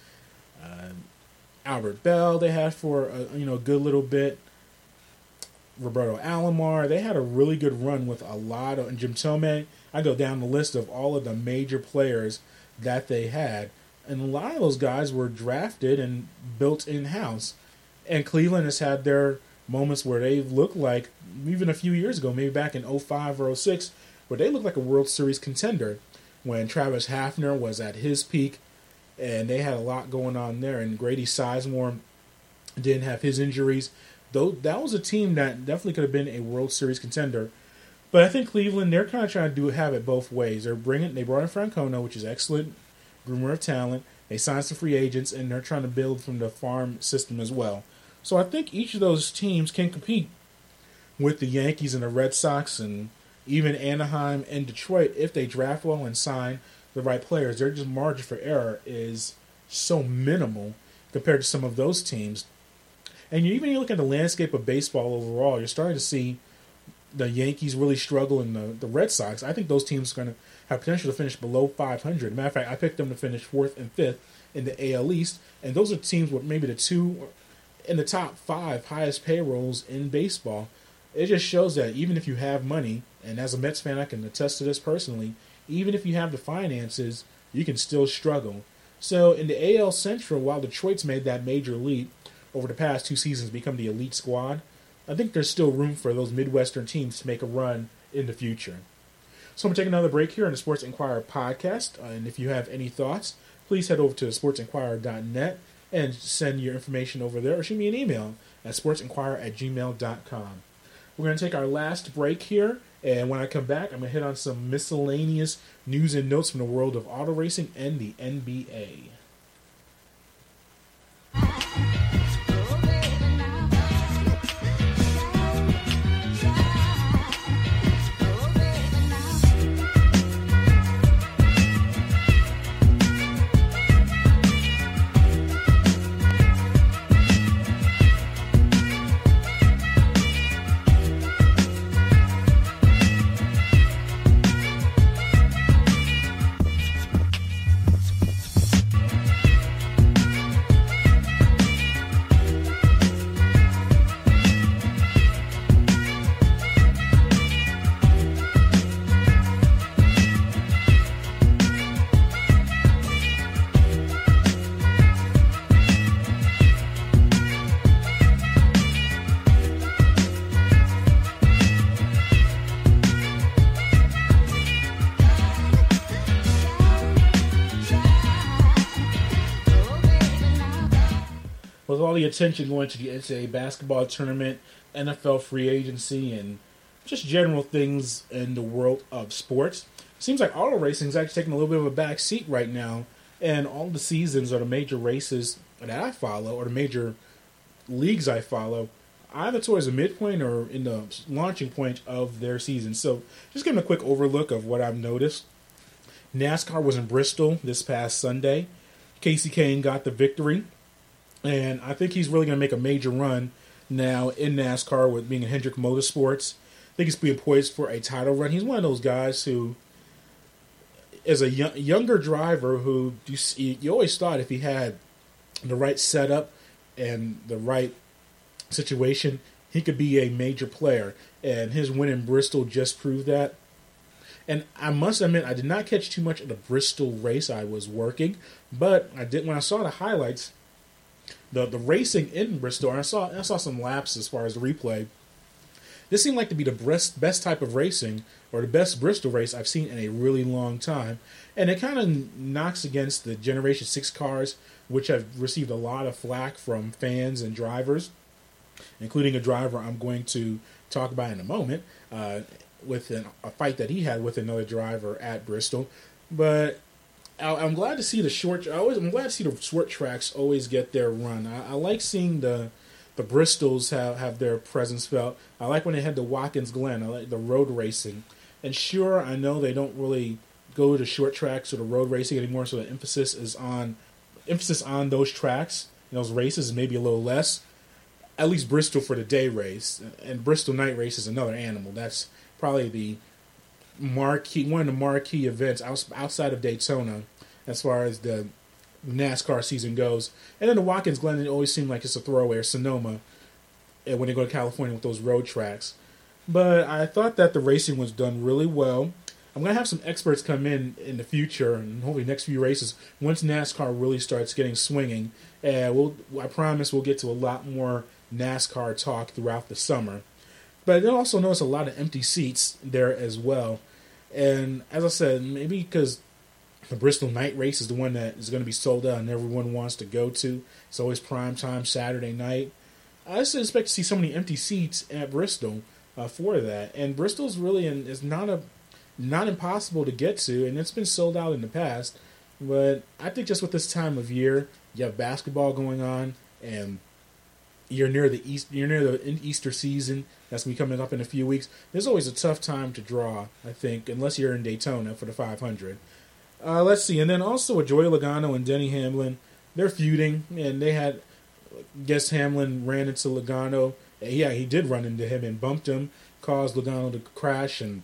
Albert Bell they had for a good little bit. Roberto Alomar, they had a really good run with a lot of, and Jim Thome. I go down the list of all of the major players that they had, and a lot of those guys were drafted and built in-house. And Cleveland has had their moments where they look like, even a few years ago, maybe back in 05 or 06, where they looked like a World Series contender. when Travis Hafner was at his peak, and they had a lot going on there. And Grady Sizemore didn't have his injuries. Though that was a team that definitely could have been a World Series contender. But I think Cleveland, they're kind of trying to have it both ways. They brought in Francona, which is excellent, groomer of talent. They signed some free agents, and they're trying to build from the farm system as well. So I think each of those teams can compete with the Yankees and the Red Sox and even Anaheim and Detroit if they draft well and sign the right players. Their just margin for error is so minimal compared to some of those teams. And you look at the landscape of baseball overall, you're starting to see the Yankees really struggle and the Red Sox. I think those teams are going to have potential to finish below 500. Matter of fact, I picked them to finish 4th and 5th in the AL East. And those are teams with maybe the 2 in the top 5 highest payrolls in baseball. It just shows that even if you have money, and as a Mets fan I can attest to this personally, even if you have the finances, you can still struggle. So in the AL Central, while Detroit's made that major leap over the past 2 seasons to become the elite squad, I think there's still room for those Midwestern teams to make a run in the future. So I'm going to take another break here on the Sports Inquirer podcast. And if you have any thoughts, please head over to sportsinquirer.net and send your information over there or shoot me an email at sportsinquirer@gmail.com. We're going to take our last break here. And when I come back, I'm going to hit on some miscellaneous news and notes from the world of auto racing and the NBA. With all the attention going to the NCAA basketball tournament, NFL free agency, and just general things in the world of sports, it seems like auto racing is actually taking a little bit of a back seat right now. And all the seasons or the major races that I follow, or the major leagues I follow, either towards the midpoint or in the launching point of their season. So just giving a quick overlook of what I've noticed. NASCAR was in Bristol this past Sunday. Casey Kane got the victory. And I think he's really going to make a major run now in NASCAR with being in Hendrick Motorsports. I think he's being poised for a title run. He's one of those guys who is a younger driver who you always thought if he had the right setup and the right situation, he could be a major player. And his win in Bristol just proved that. And I must admit, I did not catch too much of the Bristol race. I was working. But I did when I saw the highlights. The racing in Bristol, and I saw some laps as far as the replay. This seemed like to be the best type of racing, or the best Bristol race I've seen in a really long time. And it kind of knocks against the Generation 6 cars, which have received a lot of flack from fans and drivers, including a driver I'm going to talk about in a moment, with a fight that he had with another driver at Bristol. But I'm glad to see the short tracks always get their run. I like seeing the Bristols have their presence felt. I like when they had the Watkins Glen. I like the road racing. And sure, I know they don't really go to short tracks or the road racing anymore, so the emphasis on those tracks, those races, is maybe a little less. At least Bristol for the day race, and Bristol night race is another animal. That's probably one of the marquee events outside of Daytona as far as the NASCAR season goes. And then the Watkins Glen, it always seemed like it's a throwaway, or Sonoma, when they go to California with those road tracks. But I thought that the racing was done really well. I'm going to have some experts come in the future, and hopefully next few races, once NASCAR really starts getting swinging. I promise we'll get to a lot more NASCAR talk throughout the summer. But you'll also notice a lot of empty seats there as well. And as I said, maybe because The Bristol night race is the one that is going to be sold out and everyone wants to go to. It's always prime time Saturday night. I just expect to see so many empty seats at Bristol for that. And Bristol's really is not impossible to get to, and it's been sold out in the past. But I think just with this time of year, you have basketball going on, and you're near the Easter season. That's going to be coming up in a few weeks. There's always a tough time to draw, I think, unless you're in Daytona for the 500. Let's see. And then also with Joey Logano and Denny Hamlin, they're feuding, and they had, I guess Hamlin ran into Logano. Yeah, he did run into him and bumped him, caused Logano to crash, and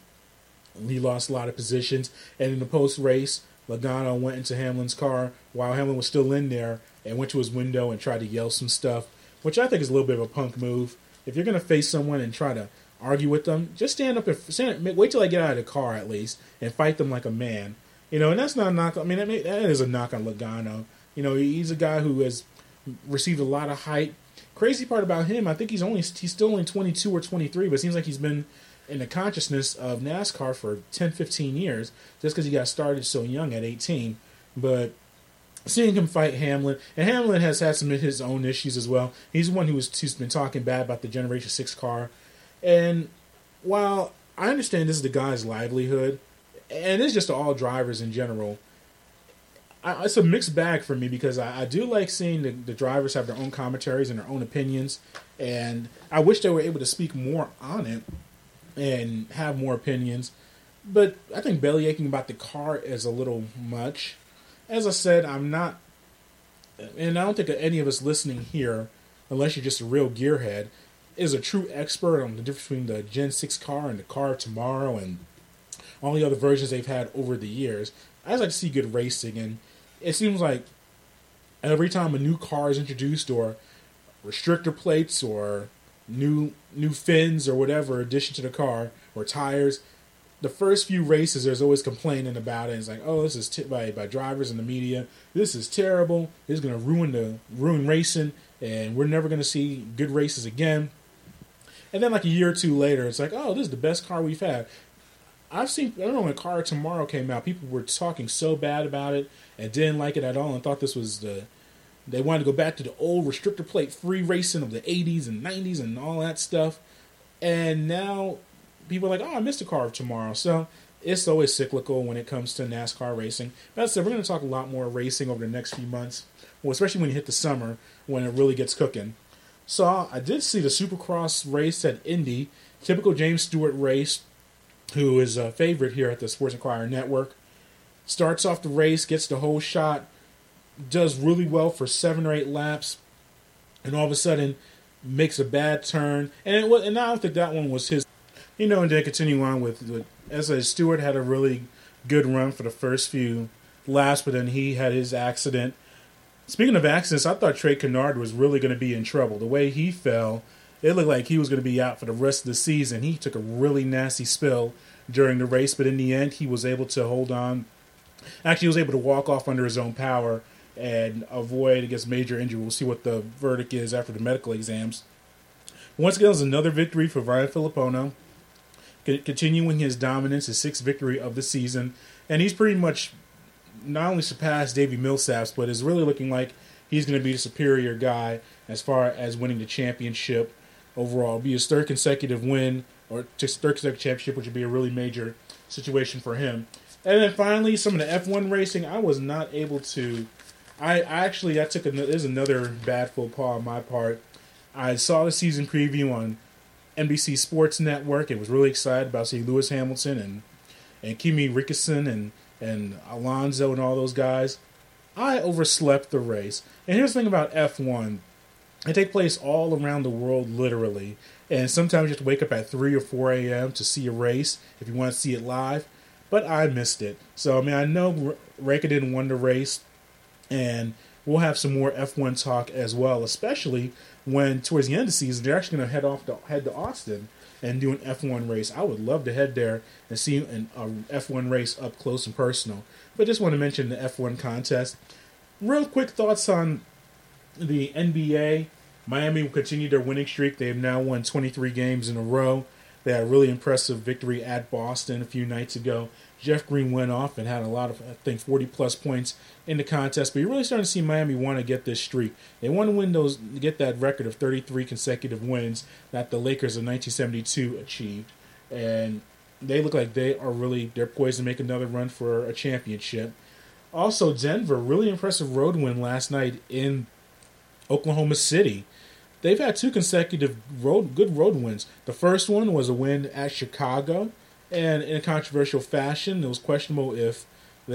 he lost a lot of positions. And in the post-race, Logano went into Hamlin's car while Hamlin was still in there and went to his window and tried to yell some stuff, which I think is a little bit of a punk move. If you're going to face someone and try to argue with them, just wait till I get out of the car at least and fight them like a man. And that's not a knock. I mean, that is a knock on Logano. He's a guy who has received a lot of hype. Crazy part about him, I think he's still only 22 or 23, but it seems like he's been in the consciousness of NASCAR for 10, 15 years, just because he got started so young at 18. But seeing him fight Hamlin, and Hamlin has had some of his own issues as well. He's the one who's been talking bad about the Generation 6 car. And while I understand this is the guy's livelihood, and it's just to all drivers in general, it's a mixed bag for me because I do like seeing the drivers have their own commentaries and their own opinions, and I wish they were able to speak more on it and have more opinions. But I think bellyaching about the car is a little much. As I said, I'm not, and I don't think any of us listening here, unless you're just a real gearhead, is a true expert on the difference between the Gen 6 car and the car of tomorrow and all the other versions they've had over the years. I just like to see good racing, and it seems like every time a new car is introduced or restrictor plates or new fins or whatever addition to the car or tires, the first few races there's always complaining about it. It's like, oh, this is by drivers and the media. This is terrible. This is going to ruin racing, and we're never going to see good races again. And then like a year or two later, it's like, oh, this is the best car we've had. I don't know, when Car Tomorrow came out, people were talking so bad about it and didn't like it at all and thought this was they wanted to go back to the old restrictor plate free racing of the 80s and 90s and all that stuff. And now people are like, oh, I missed the Car of Tomorrow. So it's always cyclical when it comes to NASCAR racing. That said, we're going to talk a lot more racing over the next few months, well, especially when you hit the summer when it really gets cooking. So I did see the Supercross race at Indy, typical James Stewart race, who is a favorite here at the Sports Inquirer Network. Starts off the race, gets the whole shot, does really well for 7 or 8 laps, and all of a sudden makes a bad turn. And I don't think that one was his. And then continue on with, as I said, Stewart had a really good run for the first few laps, but then he had his accident. Speaking of accidents, I thought Trey Canard was really going to be in trouble. The way he fell, it looked like he was going to be out for the rest of the season. He took a really nasty spill during the race, but in the end, he was able to hold on. Actually, he was able to walk off under his own power and avoid, I guess, major injury. We'll see what the verdict is after the medical exams. Once again, it was another victory for Ryan Filippono, continuing his dominance, his 6th victory of the season. And he's pretty much not only surpassed Davey Millsaps, but is really looking like he's going to be the superior guy as far as winning the championship overall. It'll be his 3rd consecutive win, or just 3rd consecutive championship, which would be a really major situation for him. And then finally, some of the F1 racing, I was not able to. There's another bad faux pas on my part. I saw the season preview on NBC Sports Network and was really excited about seeing Lewis Hamilton and Kimi Räikkönen and Alonso and all those guys. I overslept the race. And here's the thing about F1. They take place all around the world, literally. And sometimes you have to wake up at 3 or 4 a.m. to see a race if you want to see it live. But I missed it. So, I know Räikkönen won the race. And we'll have some more F1 talk as well, especially when towards the end of the season, they're actually going to head to Austin and do an F1 race. I would love to head there and see an F1 race up close and personal. But just want to mention the F1 contest. Real quick thoughts on the NBA. Miami will continue their winning streak. They have now won 23 games in a row. They had a really impressive victory at Boston a few nights ago. Jeff Green went off and had a lot of, I think, 40-plus points in the contest. But you're really starting to see Miami want to get this streak. They want to win those, get that record of 33 consecutive wins that the Lakers of 1972 achieved. And they look like they're poised to make another run for a championship. Also, Denver, really impressive road win last night in Oklahoma City. They've had 2 consecutive good road wins. The first one was a win at Chicago, and in a controversial fashion, it was questionable if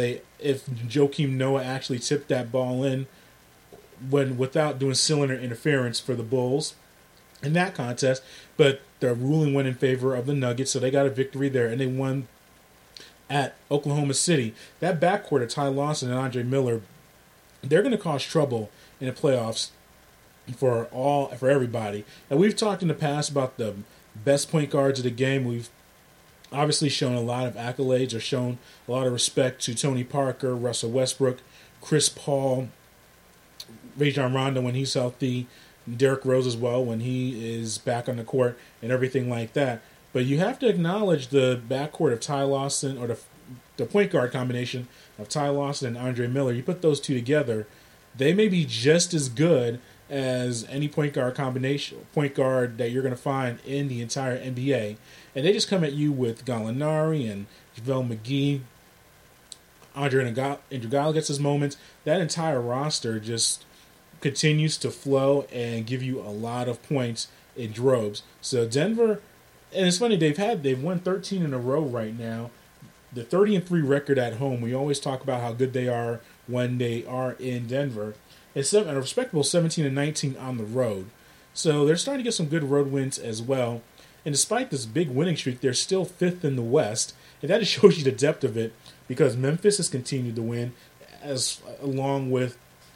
Joakim Noah actually tipped that ball in without doing cylinder interference for the Bulls in that contest. But the ruling went in favor of the Nuggets, so they got a victory there, and they won at Oklahoma City. That backcourt of Ty Lawson and Andre Miller, they're going to cause trouble in the playoffs for everybody. And we've talked in the past about the best point guards of the game. We've obviously shown a lot of accolades or shown a lot of respect to Tony Parker, Russell Westbrook, Chris Paul, Rajon Rondo when he's healthy, Derrick Rose as well when he is back on the court and everything like that. But you have to acknowledge the backcourt of Ty Lawson, or the point guard combination of Ty Lawson and Andre Miller. You put those two together, they may be just as good as any point guard that you're going to find in the entire NBA. And they just come at you with Gallinari and JaVale McGee. Andrew Iguodala gets his moments. That entire roster just continues to flow and give you a lot of points in droves. So Denver, and it's funny, they've won 13 in a row right now. The 30-3 record at home, we always talk about how good they are when they are in Denver. It's a respectable 17-19 on the road. So they're starting to get some good road wins as well. And despite this big winning streak, they're still 5th in the West. And that just shows you the depth of it, because Memphis has continued to win along with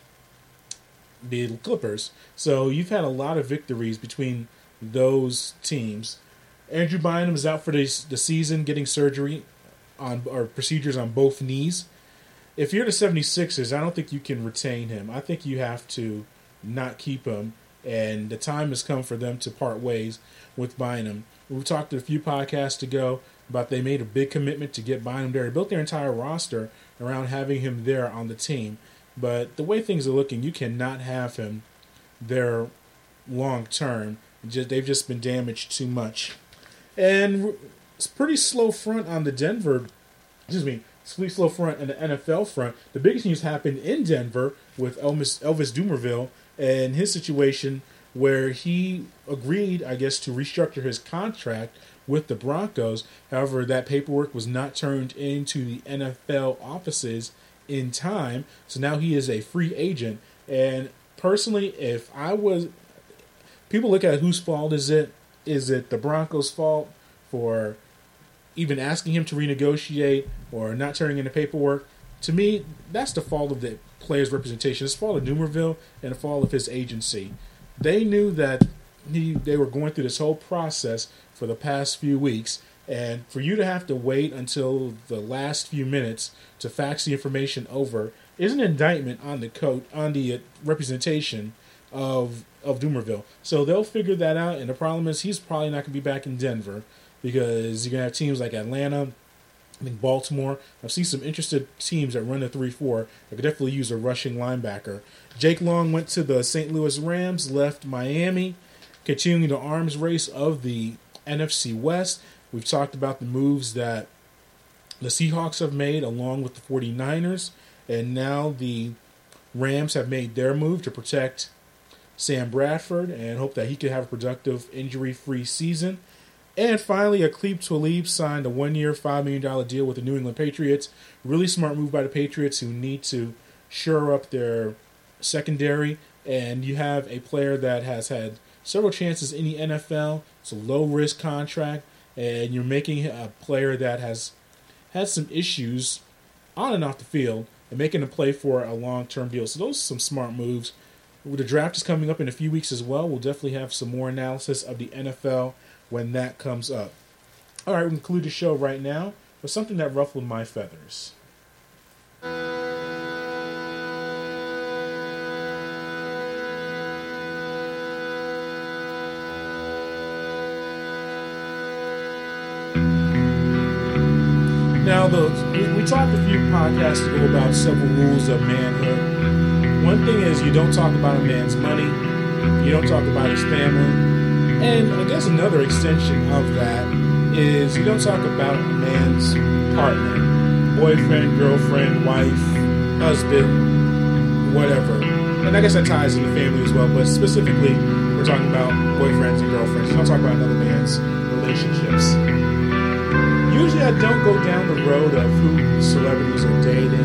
the Clippers. So you've had a lot of victories between those teams. Andrew Bynum is out for the season, getting surgery or procedures on both knees. If you're the 76ers, I don't think you can retain him. I think you have to not keep him, and the time has come for them to part ways with Bynum. We talked a few podcasts ago about they made a big commitment to get Bynum there. They built their entire roster around having him there on the team. But the way things are looking, you cannot have him there long term. They've just been damaged too much. And it's pretty slow front on the slow front and the NFL front. The biggest news happened in Denver with Elvis Dumervil and his situation, where he agreed, I guess, to restructure his contract with the Broncos. However, that paperwork was not turned into the NFL offices in time, so now he is a free agent. And personally, people look at whose fault is it? Is it the Broncos' fault for even asking him to renegotiate or not turning in the paperwork? To me, that's the fault of the player's representation. It's the fault of Dumervil and the fault of his agency. They knew that they were going through this whole process for the past few weeks, and for you to have to wait until the last few minutes to fax the information over is an indictment on the representation of Dumervil. So they'll figure that out, and the problem is he's probably not going to be back in Denver, because you're going to have teams like Atlanta, I think Baltimore. I've seen some interested teams that run the 3-4 that could definitely use a rushing linebacker. Jake Long went to the St. Louis Rams, left Miami, continuing the arms race of the NFC West. We've talked about the moves that the Seahawks have made along with the 49ers, and now the Rams have made their move to protect Sam Bradford and hope that he can have a productive, injury-free season. And finally, Aqib Talib signed a 1-year, $5 million deal with the New England Patriots. Really smart move by the Patriots, who need to shore up their secondary. And you have a player that has had several chances in the NFL. It's a low-risk contract. And you're making a player that has had some issues on and off the field and making him play for a long-term deal. So those are some smart moves. The draft is coming up in a few weeks as well. We'll definitely have some more analysis of the NFL when that comes up. All right, we conclude the show right now with something that ruffled my feathers. Now, we talked a few podcasts ago about several rules of manhood. One thing is you don't talk about a man's money, you don't talk about his family, and I guess another extension of that is you don't talk about a man's partner, boyfriend, girlfriend, wife, husband, whatever. And I guess that ties into family as well, but specifically we're talking about boyfriends and girlfriends. You don't talk about another man's relationships. Usually I don't go down the road of who celebrities are dating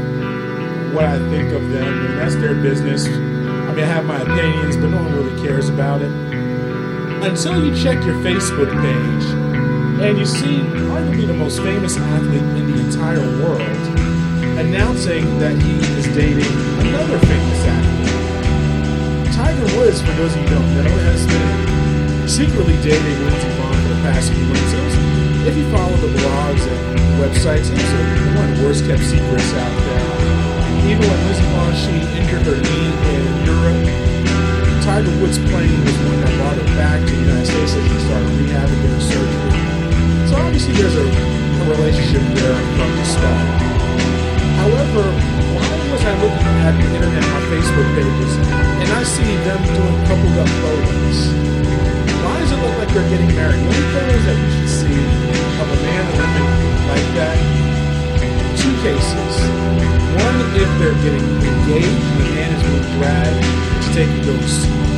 and what I think of them. I mean, that's their business. I mean, I have my opinions, but no one really cares about it. Until you check your Facebook page and you see arguably the most famous athlete in the entire world announcing that he is dating another famous athlete. Tiger Woods, for those of you who don't know, has been secretly dating Lindsey Vonn for the past few months. If you follow the blogs and websites, it was one of the worst kept secrets out there. Even when Lindsey Vonn, she injured her knee in Europe, Tiger Woods' plane was one that brought her back to the United States so she started rehab and getting surgery. So obviously there's a relationship there from the start. However, why was I looking at the internet, my Facebook pages, and I see them doing coupled up photos? Why does it look like they're getting married? The only photos that you should see of a man and woman like that, two cases. One, if they're getting engaged, the man is being dragged to take those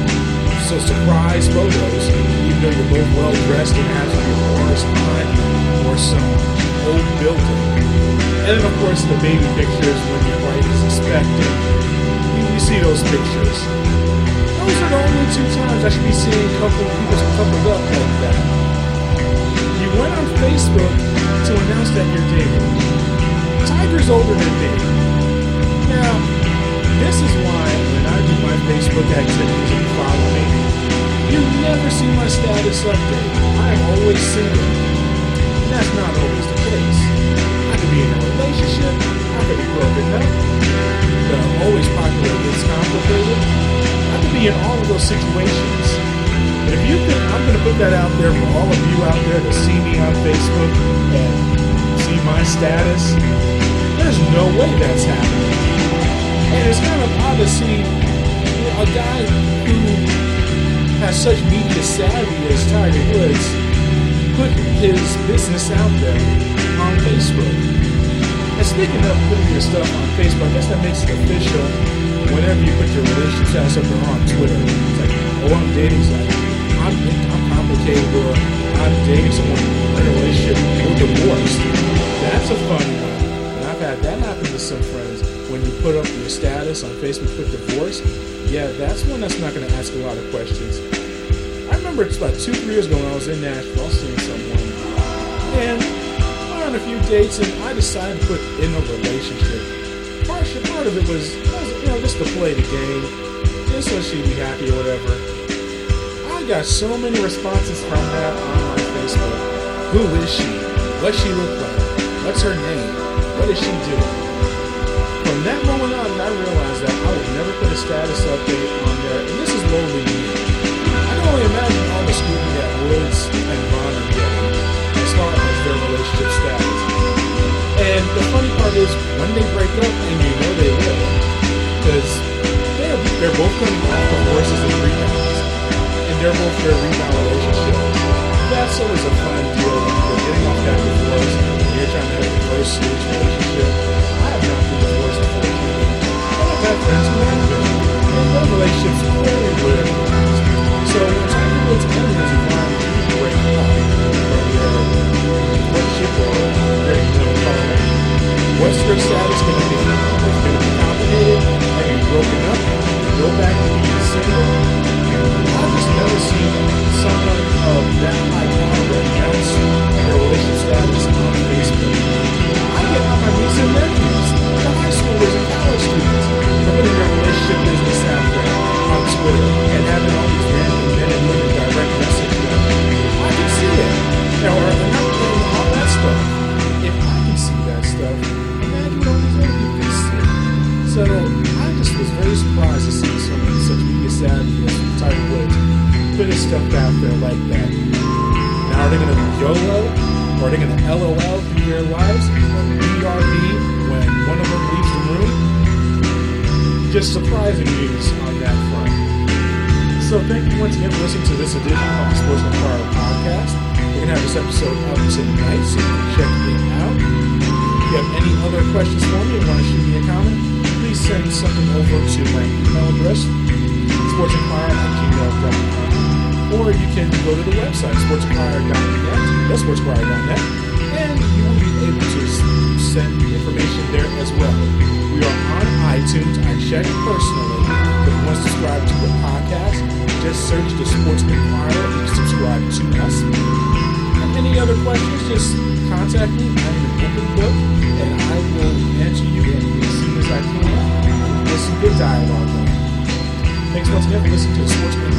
surprise photos, even though you're both well dressed and have your forest behind you or some old building. And then, of course, the baby pictures when your wife is expecting. You see those pictures. Those are the only two times I should be seeing people coupled up like that. You went on Facebook to announce that you're dating. Tiger's older than me. Now, this is why when I do my Facebook activities and you follow me, you never see my status update. I am always single. And that's not always the case. I could be in a relationship, I could be broken up, the always popular gets complicated. I could be in all of those situations. But if you think I'm going to put that out there for all of you out there to see me on Facebook and see my status, there's no way that's happening. And it's kind of odd to see a guy who has such media savvy as Tiger Woods put his business out there on Facebook. And speaking of putting your stuff on Facebook, I guess that makes it official whenever you put your relationship status up there on Twitter. It's like, oh, I'm dating, it's like, I'm complicated, or I'm dating someone in a relationship or divorced. That's a fun one. And I've had that happen to some friends. When you put up your status on Facebook with divorce, yeah, that's one that's not going to ask a lot of questions. I remember it's about 2-3 years ago when I was in Nashville, I was seeing someone, and I went on a few dates, and I decided to put in a relationship. Part of it was, just to play the game, just so she'd be happy or whatever. I got so many responses from that on my Facebook. Who is she? What she look like? What's her name? What does she do? From that moment on, I realized that I would never put a status update on there, and this is lowly me. I can only imagine all the scrutiny that Woods and Vonn are getting as far as their relationship status. And the funny part is, when they break up, and you know they will, because they're both coming off divorces and rebounds, and they're both in a rebound relationship. That's always a fun deal when you're getting off that divorce, and you're trying to have a very serious relationship. I have not been divorced before, but I've had friends who have been, and their relationships are very good. So when Tiger Woods and Lindsey Vonn do break up from their relationship or their partner, what's their status going to be? Is it going to be complicated? Are you broken up? Go back to being single? I've just never seen someone of that high caliber announce their relationship status on Facebook. I get on my nieces and nephews, the high schoolers and college students, for putting their relationship business out there on Twitter and having all these random men and women direct message them. I can see it. Now, they're not doing all that stuff. If I can see that stuff, imagine what all these other people can see. So I just was very surprised to see someone such media savvy as Tiger Woods put his stuff out there like that. Now, are they going to be YOLO Or are they going to LOL through their lives or BRB when one of them leaves the room? Just surprising news on that front. So thank you once again for listening to this edition of the Sports Inquirer podcast. We're going to have this episode up tonight, so you can check it out. If you have any other questions for me or want to shoot me a comment, please send something over to my email address, sportsinquirer@gmail.com. Or you can go to the website, sportsinquirer.net, thesportsinquirer.net, and you will be able to send information there as well. We are on iTunes. I checked personally. If you want to subscribe to the podcast, just search the Sports Inquirer. You can subscribe to us. And any other questions, just contact me. I'm an open book, and I will answer you as soon as I can. There's some good dialogue there. Thanks once again for listening to the Sports Inquirer.